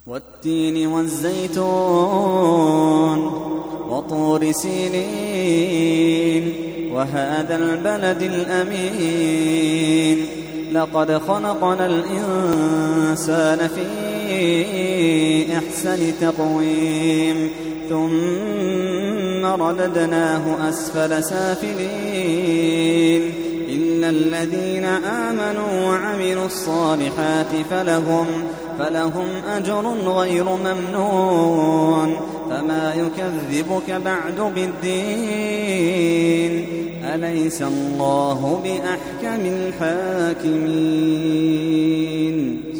والتين والزيتون وطور سينين وهذا البلد الأمين لقد خلقنا الإنسان في أحسن تقويم ثم رددناه أسفل سافلين إلا الذين آمنوا وعملوا الصالحات فلهم أجر غير ممنون فما يكذبك بعد بالدين أليس الله بأحكم الحاكمين